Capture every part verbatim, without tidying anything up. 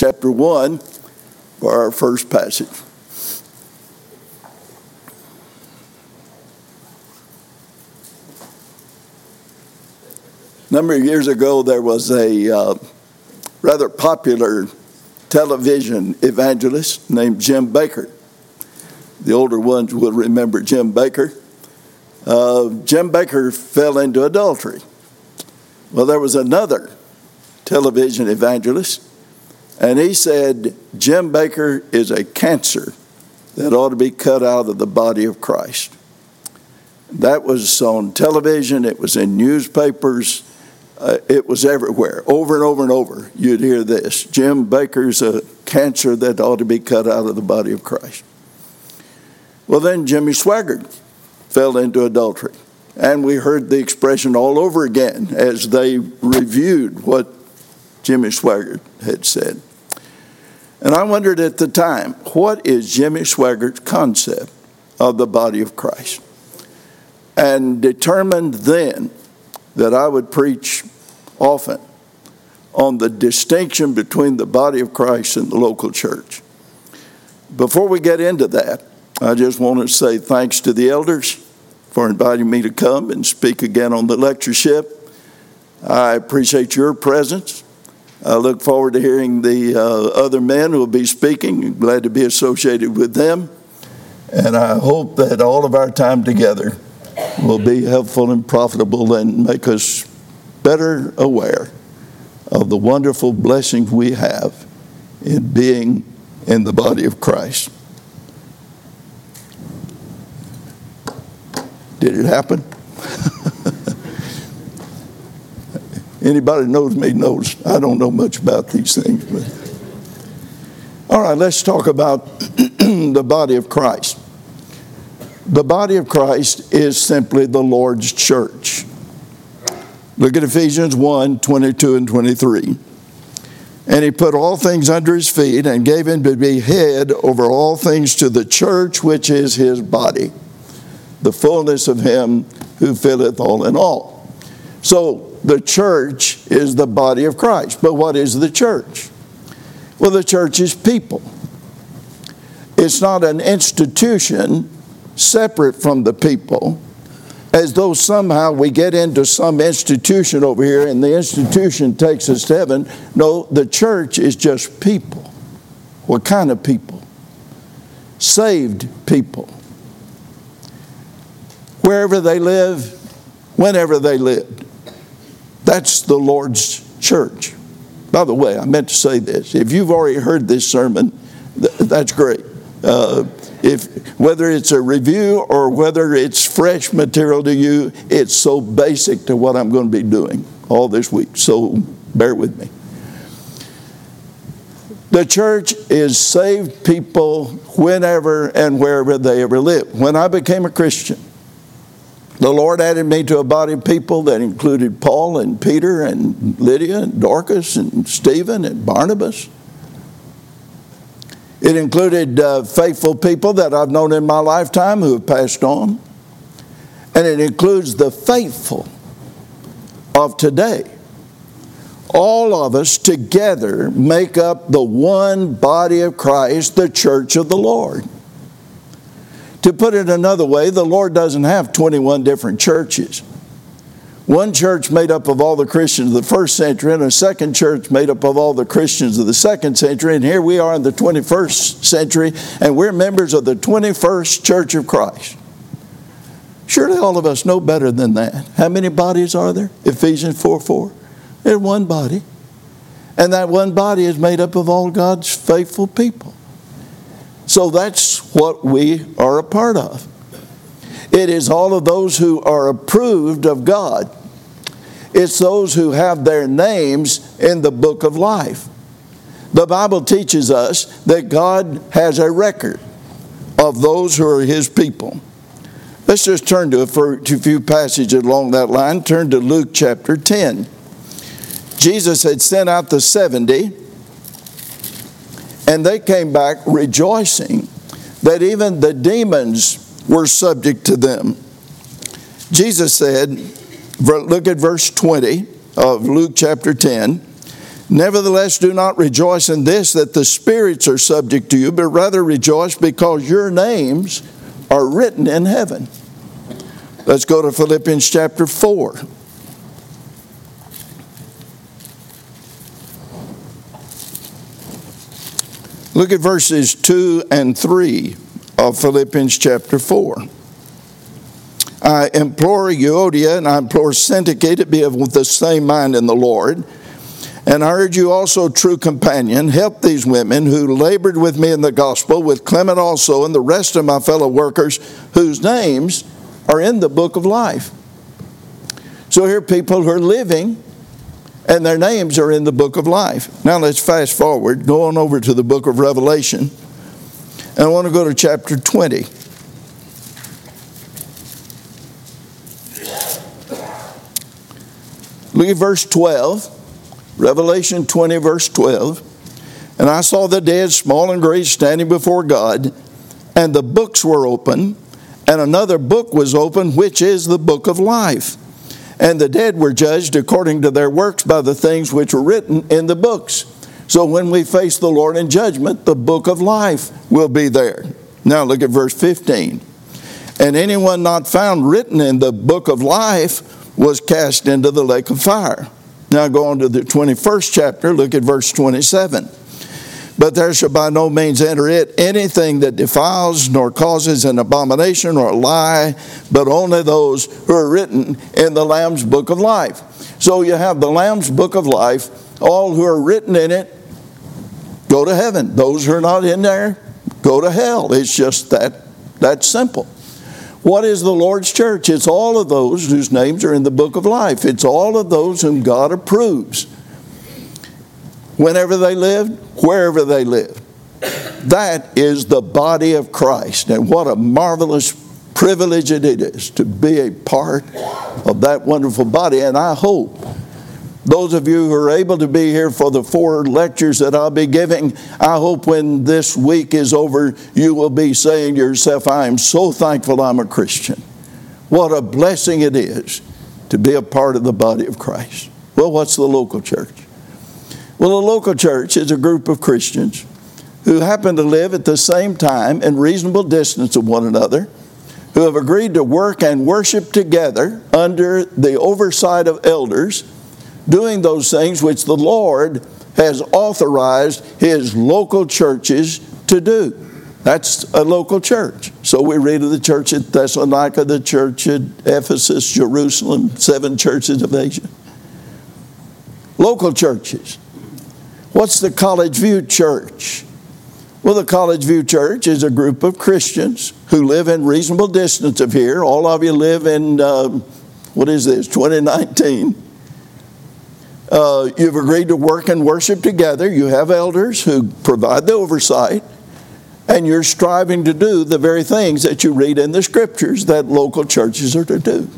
chapter one for our first passage. A number of years ago, there was a uh, rather popular television evangelist named Jim Bakker. The older ones will remember Jim Bakker. Uh, Jim Bakker fell into adultery. Well, there was another television evangelist, and he said Jim Bakker is a cancer that ought to be cut out of the body of Christ. That was on television. It was in newspapers. Uh, it was everywhere. Over and over and over, you'd hear this. Jim Bakker's a cancer that ought to be cut out of the body of Christ. Well, then Jimmy Swaggart fell into adultery. And we heard the expression all over again as they reviewed what Jimmy Swaggart had said. And I wondered at the time, what is Jimmy Swaggart's concept of the body of Christ? And determined then that I would preach often on the distinction between the body of Christ and the local church. Before we get into that, I just want to say thanks to the elders for inviting me to come and speak again on the lectureship. I appreciate your presence. I look forward to hearing the uh, other men who will be speaking. I'm glad to be associated with them. And I hope that all of our time together will be helpful and profitable and make us better aware of the wonderful blessings we have in being in the body of Christ. Did it happen? Anybody knows me knows I don't know much about these things. But. All right, let's talk about the body of Christ. The body of Christ is simply the Lord's church. Look at Ephesians one, twenty-two and twenty-three. And he put all things under his feet and gave him to be head over all things to the church, which is his body, the fullness of him who filleth all in all. So the church is the body of Christ. But what is the church? Well, the church is people. It's not an institution separate from the people, as though somehow we get into some institution over here and the institution takes us to heaven. No, the church is just people. What kind of people? Saved people. Wherever they live, whenever they lived. That's the Lord's church. By the way, I meant to say this. If you've already heard this sermon, th- that's great. Uh, if whether it's a review or whether it's fresh material to you, it's so basic to what I'm going to be doing all this week. So bear with me. The church is saved people whenever and wherever they ever live. When I became a Christian, the Lord added me to a body of people that included Paul and Peter and Lydia and Dorcas and Stephen and Barnabas. It included uh, faithful people that I've known in my lifetime who have passed on. And it includes the faithful of today. All of us together make up the one body of Christ, the church of the Lord. To put it another way, the Lord doesn't have twenty-one different churches. One church made up of all the Christians of the first century and a second church made up of all the Christians of the second century. And here we are in the twenty-first century and we're members of the twenty-first Church of Christ. Surely all of us know better than that. How many bodies are there? Ephesians four four. There's one body. And that one body is made up of all God's faithful people. So that's what we are a part of. It is all of those who are approved of God. It's those who have their names in the book of life. The Bible teaches us that God has a record of those who are his people. Let's just turn to a, to a few passages along that line. Turn to Luke chapter ten. Jesus had sent out the seventy, and they came back rejoicing that even the demons were subject to them. Jesus said, look at verse twenty of Luke chapter ten. Nevertheless, do not rejoice in this, that the spirits are subject to you, but rather rejoice because your names are written in heaven. Let's go to Philippians chapter four. Look at verses two and three of Philippians chapter four. I implore Euodia and I implore Syntyche to be of the same mind in the Lord. And I urge you also, true companion, help these women who labored with me in the gospel, with Clement also and the rest of my fellow workers, whose names are in the book of life. So here are people who are living, and their names are in the book of life. Now let's fast forward, go on over to the book of Revelation. And I want to go to chapter twenty. Look at verse twelve. Revelation twenty, verse twelve. And I saw the dead, small and great, standing before God, and the books were open, and another book was opened, which is the book of life. And the dead were judged according to their works by the things which were written in the books. So when we face the Lord in judgment, the book of life will be there. Now look at verse fifteen. And anyone not found written in the book of life was cast into the lake of fire. Now go on to the twenty-first chapter, look at verse twenty-seven. But there shall by no means enter it anything that defiles, nor causes an abomination or a lie, but only those who are written in the Lamb's book of life. So you have the Lamb's book of life. All who are written in it go to heaven. Those who are not in there go to hell. It's just that, that simple. What is the Lord's church? It's all of those whose names are in the book of life. It's all of those whom God approves. Whenever they lived, wherever they lived. That is the body of Christ. And what a marvelous privilege it is to be a part of that wonderful body. And I hope those of you who are able to be here for the four lectures that I'll be giving, I hope when this week is over, you will be saying to yourself, I am so thankful I'm a Christian. What a blessing it is to be a part of the body of Christ. Well, what's the local church? Well, a local church is a group of Christians who happen to live at the same time in reasonable distance of one another, who have agreed to work and worship together under the oversight of elders, doing those things which the Lord has authorized His local churches to do. That's a local church. So we read of the church at Thessalonica, the church at Ephesus, Jerusalem, seven churches of Asia. Local churches. What's the College View Church? Well, the College View Church is a group of Christians who live in reasonable distance of here. All of you live in, uh, what is this, twenty nineteen. Uh, you've agreed to work and worship together. You have elders who provide the oversight. And you're striving to do the very things that you read in the Scriptures that local churches are to do.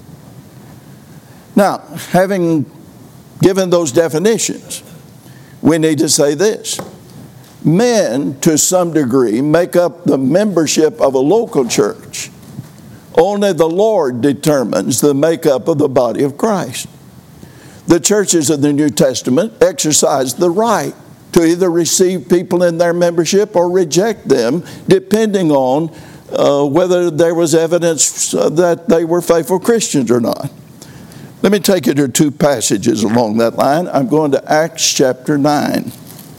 Now, having given those definitions, we need to say this. Men, to some degree, make up the membership of a local church. Only the Lord determines the makeup of the body of Christ. The churches of the New Testament exercise the right to either receive people in their membership or reject them, depending on uh, whether there was evidence that they were faithful Christians or not. Let me take you to two passages along that line. I'm going to Acts chapter nine.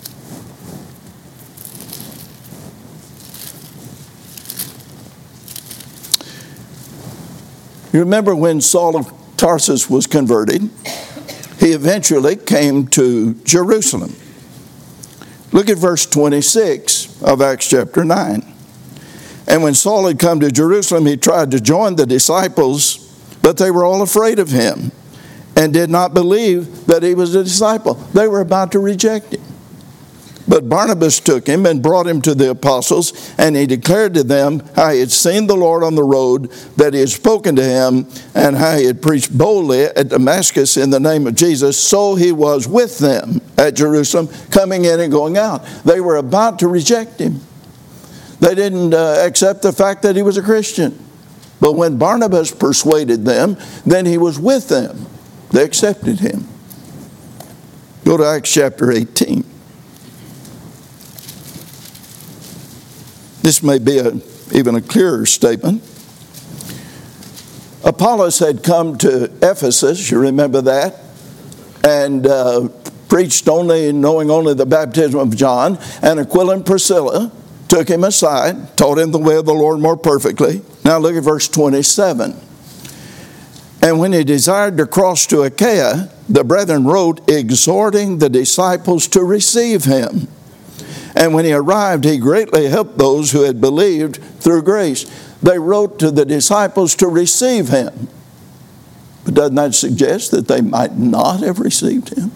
You remember when Saul of Tarsus was converted, he eventually came to Jerusalem. Look at verse twenty-six of Acts chapter nine. And when Saul had come to Jerusalem, he tried to join the disciples, but they were all afraid of him and did not believe that he was a disciple. They were about to reject him. But Barnabas took him and brought him to the apostles, and he declared to them how he had seen the Lord on the road, that he had spoken to him, and how he had preached boldly at Damascus in the name of Jesus. So he was with them at Jerusalem, coming in and going out. They were about to reject him. They didn't uh, accept the fact that he was a Christian. But when Barnabas persuaded them, then he was with them. They accepted him. Go to Acts chapter eighteen. This may be a, even a clearer statement. Apollos had come to Ephesus, you remember that, and uh, preached only, knowing only the baptism of John. And Aquila and Priscilla took him aside, taught him the way of the Lord more perfectly. Now look at verse twenty-seven. And when he desired to cross to Achaia, the brethren wrote, exhorting the disciples to receive him. And when he arrived, he greatly helped those who had believed through grace. They wrote to the disciples to receive him. But doesn't that suggest that they might not have received him?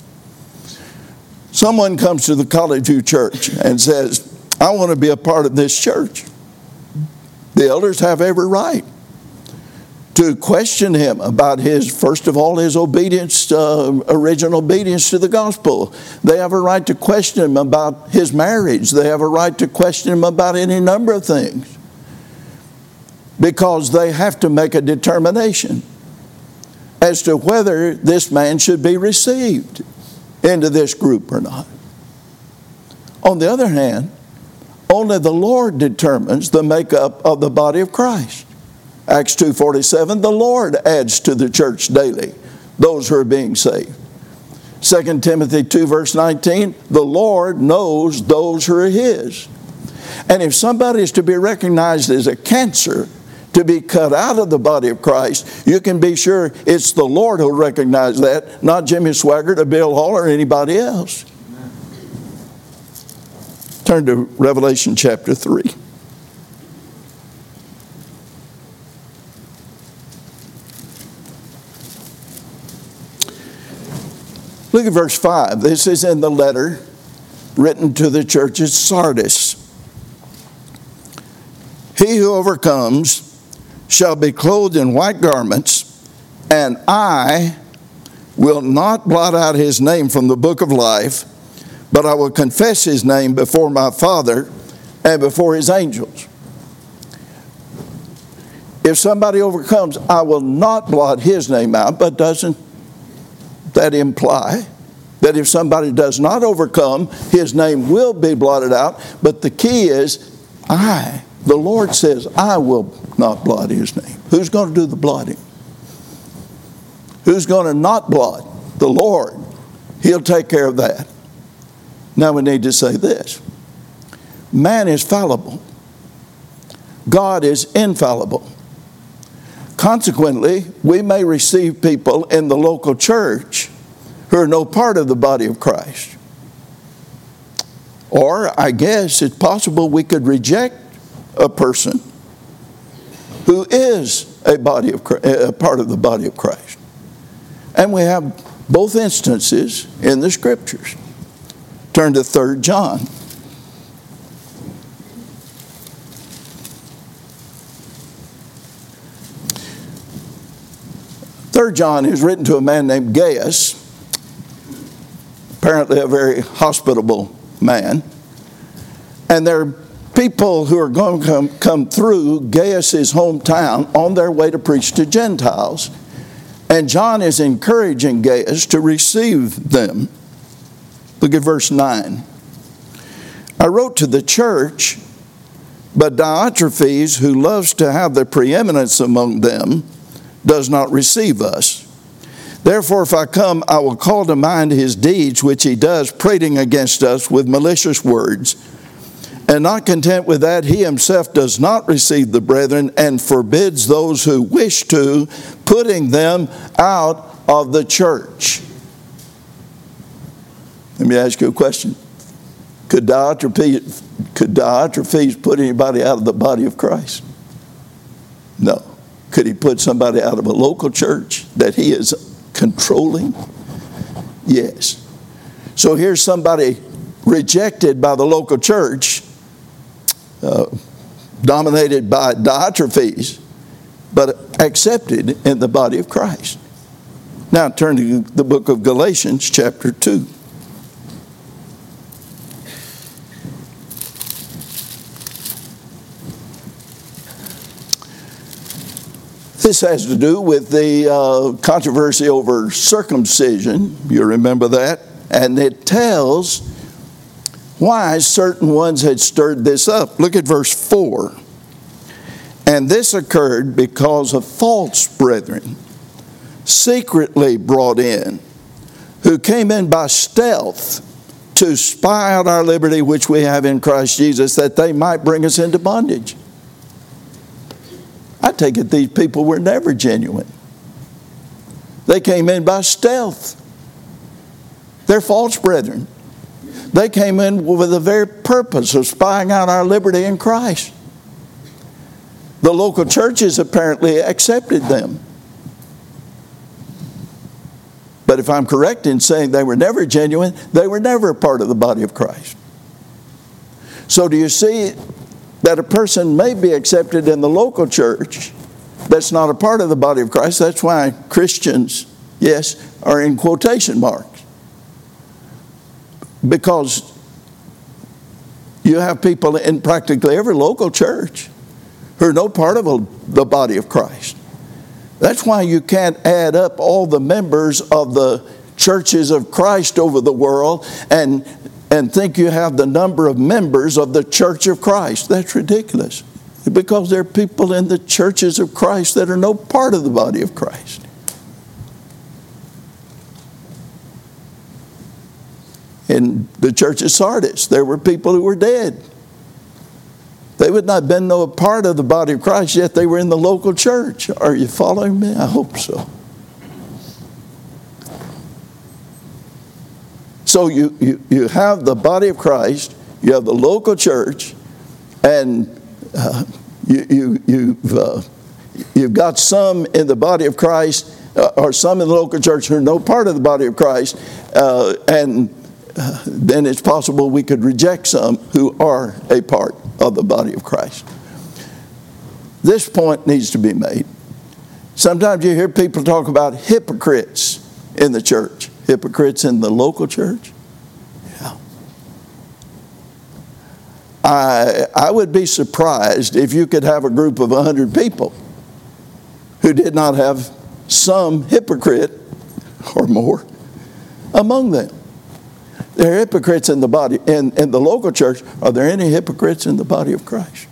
Someone comes to the College View Church and says, I want to be a part of this church. The elders have every right to question him about his, first of all, his obedience, uh, original obedience to the gospel. They have a right to question him about his marriage. They have a right to question him about any number of things, because they have to make a determination as to whether this man should be received into this group or not. On the other hand, only the Lord determines the makeup of the body of Christ. Acts two forty-seven, the Lord adds to the church daily those who are being saved. Second Timothy two verse nineteen, the Lord knows those who are his. And if somebody is to be recognized as a cancer, to be cut out of the body of Christ, you can be sure it's the Lord who'll recognize that, not Jimmy Swaggart or Bill Hall or anybody else. Turn to Revelation chapter three. Look at verse five. This is in the letter written to the church at Sardis. He who overcomes shall be clothed in white garments, and I will not blot out his name from the book of life, but I will confess his name before my Father and before his angels. If somebody overcomes, I will not blot his name out, but doesn't that imply that if somebody does not overcome, his name will be blotted out? But the key is, I, the Lord says, I will not blot his name. Who's going to do the blotting? Who's going to not blot? The Lord. He'll take care of that. Now we need to say this. Man is fallible. God is infallible. Consequently, we may receive people in the local church who are no part of the body of Christ. Or, I guess it's possible we could reject a person who is a body of a part of the body of Christ. And we have both instances in the Scriptures. Turn to Third John. Third John is written to a man named Gaius, apparently a very hospitable man. And there are people who are going to come, come through Gaius' hometown on their way to preach to Gentiles. And John is encouraging Gaius to receive them. Look at verse nine. I wrote to the church, but Diotrephes, who loves to have the preeminence among them, does not receive us. Therefore, if I come, I will call to mind his deeds, which he does, prating against us with malicious words. And not content with that, he himself does not receive the brethren and forbids those who wish to, putting them out of the church. Let me ask you a question. Could Diotrephes, could Diotrephes put anybody out of the body of Christ? No. Could he put somebody out of a local church that he is controlling? Yes. So here's somebody rejected by the local church, uh, dominated by Diotrephes, but accepted in the body of Christ. Now turn to the book of Galatians chapter two. This has to do with the uh, controversy over circumcision. You remember that? And it tells why certain ones had stirred this up. Look at verse four. And this occurred because of false brethren, secretly brought in, who came in by stealth to spy out our liberty which we have in Christ Jesus, that they might bring us into bondage. I take it these people were never genuine. They came in by stealth. They're false brethren. They came in with the very purpose of spying out our liberty in Christ. The local churches apparently accepted them. But if I'm correct in saying they were never genuine, they were never a part of the body of Christ. So do you see that a person may be accepted in the local church that's not a part of the body of Christ? That's why Christians, yes, are in quotation marks. Because you have people in practically every local church who are no part of the body of Christ. That's why you can't add up all the members of the churches of Christ over the world and, and think you have the number of members of the church of Christ. That's ridiculous. Because there are people in the churches of Christ that are no part of the body of Christ. In the church of Sardis, there were people who were dead. They would not have been no part of the body of Christ, yet they were in the local church. Are you following me? I hope so. So you, you, you have the body of Christ, you have the local church, and uh, you, you, you've, uh, you've got some in the body of Christ, uh, or some in the local church who are no part of the body of Christ, uh, and uh, then it's possible we could reject some who are a part of the body of Christ. This point needs to be made. Sometimes you hear people talk about hypocrites in the church. Hypocrites in the local church? Yeah. I, I would be surprised if you could have a group of one hundred people who did not have some hypocrite or more among them. There are hypocrites in the body, in, in the local church. Are there any hypocrites in the body of Christ?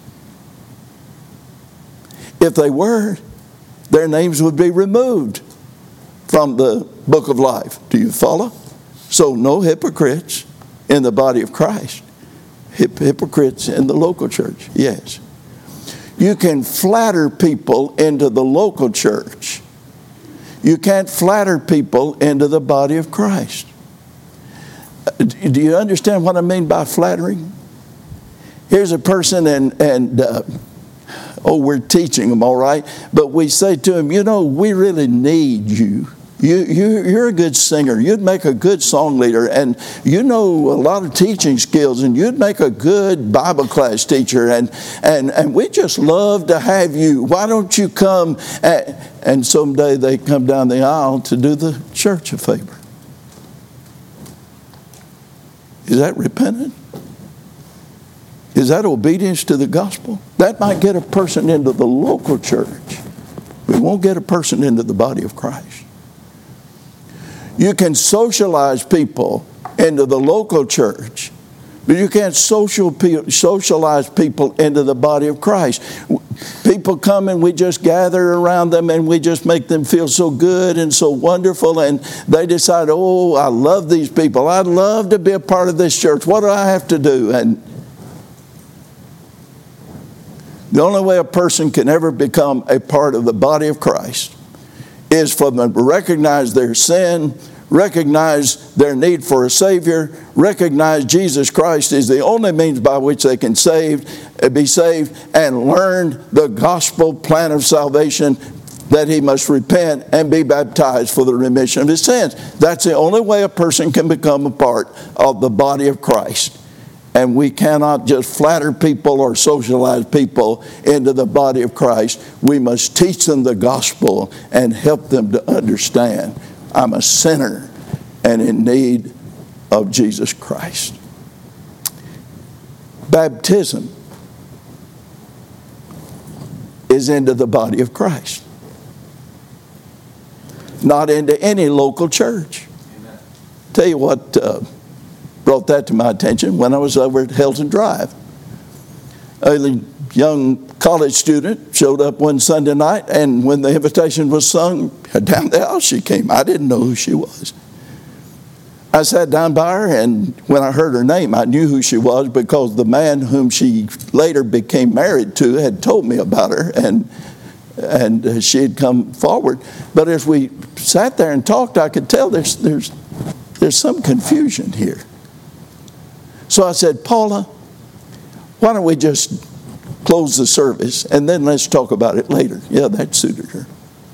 If they were, their names would be removed from the book of life. Do you follow? So no hypocrites in the body of Christ. Hip, hypocrites in the local church, yes. You can flatter people into the local church. You can't flatter people into the body of Christ. Do you understand what I mean by flattering? Here's a person and, and uh, oh, we're teaching them, all right. But we say to him, you know, we really need you. You, you. You're a good singer. You'd make a good song leader. And you know a lot of teaching skills. And you'd make a good Bible class teacher. And, and, and we just love to have you. Why don't you come? And, and someday they come down the aisle to do the church a favor. Is that repentant? Is that obedience to the gospel? That might get a person into the local church. It won't get a person into the body of Christ. You can socialize people into the local church, but you can't social socialize people into the body of Christ. People come and we just gather around them and we just make them feel so good and so wonderful, and they decide, oh, I love these people. I'd love to be a part of this church. What do I have to do? And the only way a person can ever become a part of the body of Christ is for them to recognize their sin, recognize their need for a Savior, recognize Jesus Christ is the only means by which they can save, be saved, and learn the gospel plan of salvation, that he must repent and be baptized for the remission of his sins. That's the only way a person can become a part of the body of Christ. And we cannot just flatter people or socialize people into the body of Christ. We must teach them the gospel and help them to understand, I'm a sinner and in need of Jesus Christ. Baptism is into the body of Christ, not into any local church. Tell you what uh, brought that to my attention when I was over at Hilton Drive. A young college student showed up one Sunday night, and when the invitation was sung, down the aisle she came. I didn't know who she was. I sat down by her, and when I heard her name, I knew who she was because the man whom she later became married to had told me about her, and and she had come forward. But as we sat there and talked, I could tell there's there's there's some confusion here. So I said, Paula, why don't we just close the service and then let's talk about it later? Yeah, that suited her.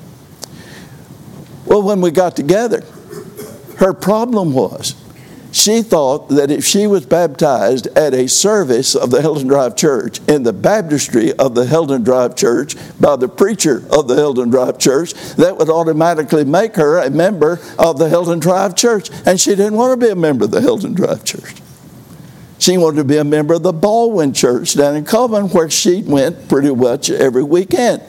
Well, when we got together, her problem was she thought that if she was baptized at a service of the Hilton Drive Church, in the baptistry of the Hilton Drive Church, by the preacher of the Hilton Drive Church, that would automatically make her a member of the Hilton Drive Church. And she didn't want to be a member of the Hilton Drive Church. She wanted to be a member of the Baldwin Church down in Coleman, where she went pretty much every weekend.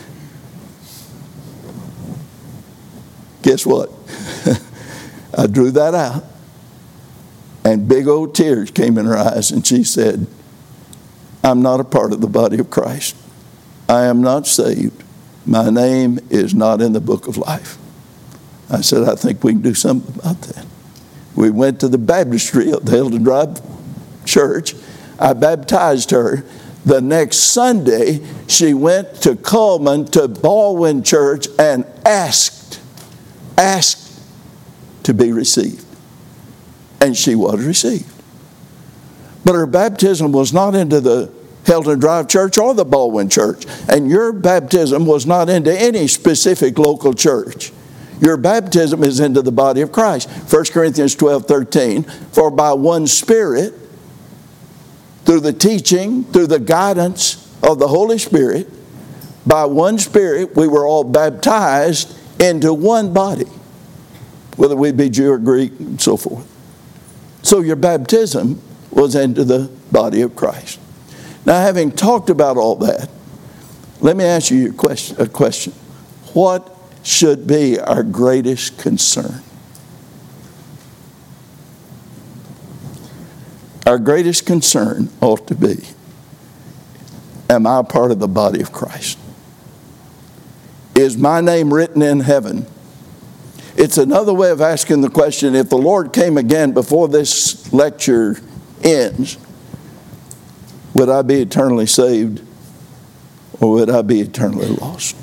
Guess what? I drew that out, and big old tears came in her eyes, and she said, I'm not a part of the body of Christ. I am not saved. My name is not in the book of life. I said, I think we can do something about that. We went to the baptistry of the Hilton Drive Church. I baptized her. The next Sunday, she went to Coleman, to Baldwin Church, and asked, asked to be received. And she was received. But her baptism was not into the Hilton Drive Church or the Baldwin Church. And your baptism was not into any specific local church. Your baptism is into the body of Christ. First Corinthians twelve thirteen, for by one Spirit, through the teaching, through the guidance of the Holy Spirit, by one Spirit we were all baptized into one body, whether we be Jew or Greek and so forth. So your baptism was into the body of Christ. Now, having talked about all that, let me ask you a question. A question. What should be our greatest concern? Our greatest concern ought to be, am I a part of the body of Christ? Is my name written in heaven? It's another way of asking the question, if the Lord came again before this lecture ends, would I be eternally saved or would I be eternally lost?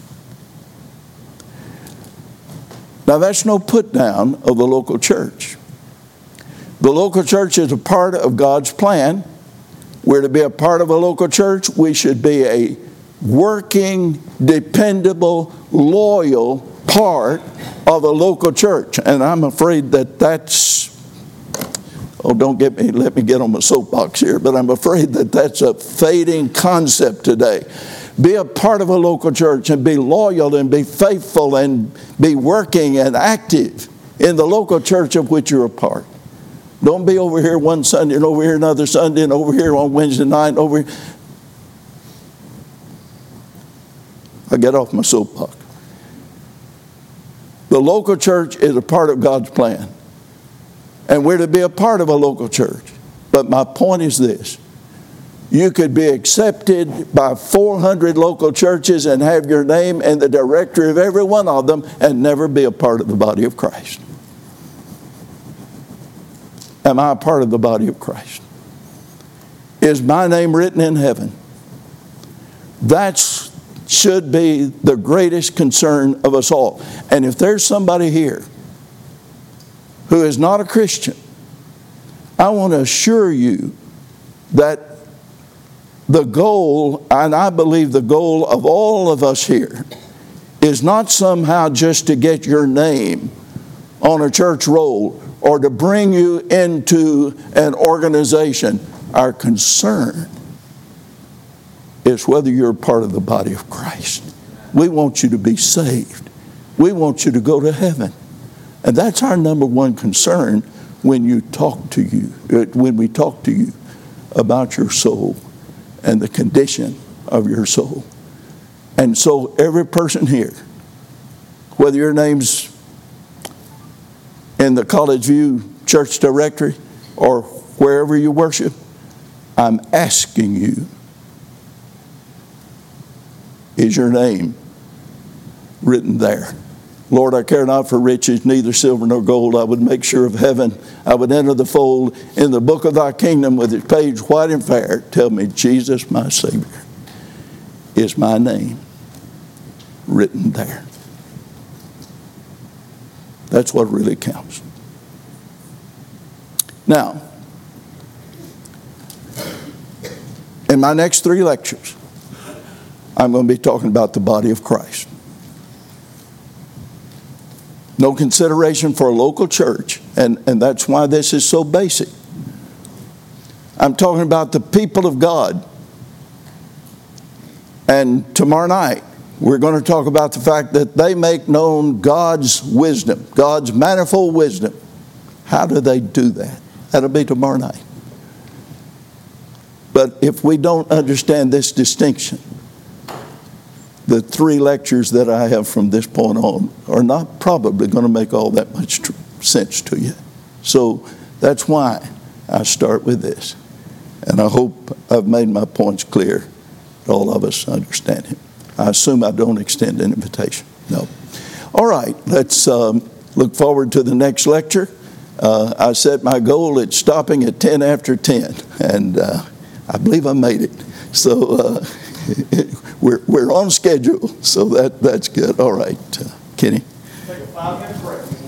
Now, that's no put down of the local church. The local church is a part of God's plan. We're to be a part of a local church. We should be a working, dependable, loyal part of a local church. And I'm afraid that that's, oh, don't get me, let me get on my soapbox here, but I'm afraid that that's a fading concept today. Be a part of a local church and be loyal and be faithful and be working and active in the local church of which you're a part. Don't be over here one Sunday and over here another Sunday and over here on Wednesday night. Over here. I get off my soapbox. The local church is a part of God's plan. And we're to be a part of a local church. But my point is this. You could be accepted by four hundred local churches and have your name in the directory of every one of them and never be a part of the body of Christ. Am I a part of the body of Christ? Is my name written in heaven? That should be the greatest concern of us all. And if there's somebody here who is not a Christian, I want to assure you that the goal, and I believe the goal of all of us here, is not somehow just to get your name on a church roll or to bring you into an organization. Our concern is whether you're part of the body of Christ. We want you to be saved. We want you to go to heaven. And that's our number one concern when you talk to you, when we talk to you about your soul and the condition of your soul. And so every person here, whether your name's in the College View church directory or wherever you worship, I'm asking you, is your name written there? Lord, I care not for riches, neither silver nor gold. I would make sure of heaven. I would enter the fold in the book of thy kingdom with its page white and fair. Tell me, Jesus, my Savior, is my name written there? That's what really counts. Now, in my next three lectures, I'm going to be talking about the body of Christ. No consideration for a local church, and, and that's why this is so basic. I'm talking about the people of God. And tomorrow night, we're going to talk about the fact that they make known God's wisdom, God's manifold wisdom. How do they do that? That'll be tomorrow night. But if we don't understand this distinction, the three lectures that I have from this point on are not probably going to make all that much tr- sense to you. So that's why I start with this. And I hope I've made my points clear that all of us understand him. I assume I don't extend an invitation. No. All right, let's um, look forward to the next lecture. Uh, I set my goal at stopping at ten after ten, and uh, I believe I made it. So uh, we're we're on schedule, so that that's good. All right, uh, Kenny. Take a five-minute break.